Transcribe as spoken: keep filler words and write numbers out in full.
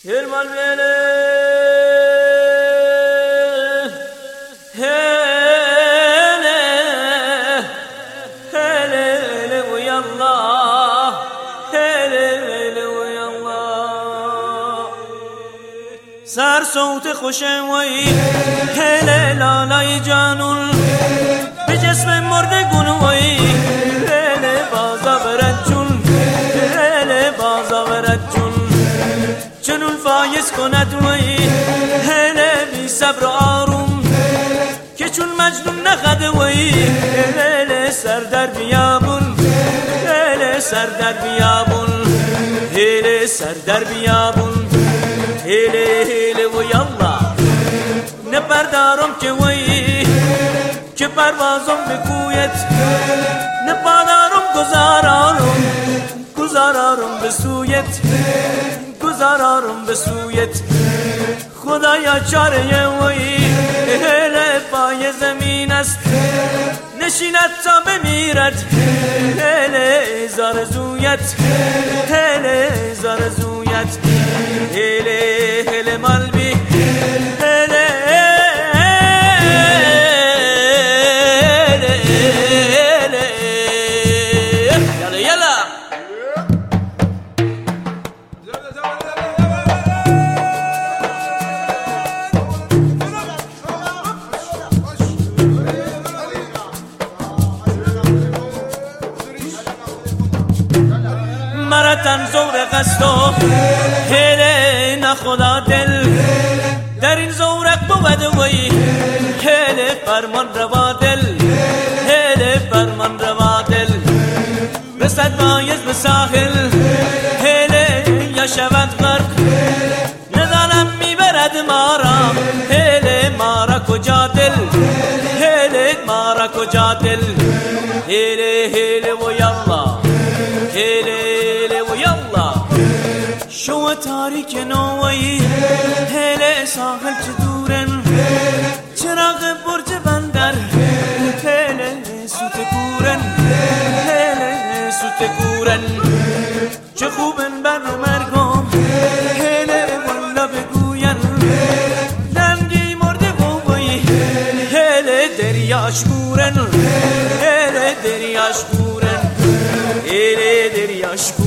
El malvele hele hele hele uyallah hele hele uyallah سر صوت خوشم وی hele لالای جانون به جسم مردگون وی hele بازا برد جون hele بازا برد جون چنون فایز کند وی hele بی صبر و آروم که چون مجنون نخد وی hele سر در بیابون hele سر در بیابون hele سر در بیابون hele hele و یالله نپردارم که وی که پروازم بکویت نپادارم گذارارم گذارارم به سویت گذارارم به سویت خدایا چاره وی hele پای زمین است نشیند تا بمیرد hele زارزویت hele زارزویت hele hele مالبی hele yalla yalla مرتن زورق است و هله نخدا دل در این زورق بود وی هله فرمان روا دل هله فرمان روا دل رسد بایز به ساحل هله یا شود غرق ندانم میبرد مارا هله مارا کجا دل هله مارا کجا دل هله هله و یالله هله شو تاریک نوی هله ساحل چه دورن چراغ برج بندر هله سوت کورن هله سوت کورن چه خوبن بر مرگم هله والا بگوین دنگی مرده بوی هله دریاش کورن هله دریاش کورن هله دریاش کورن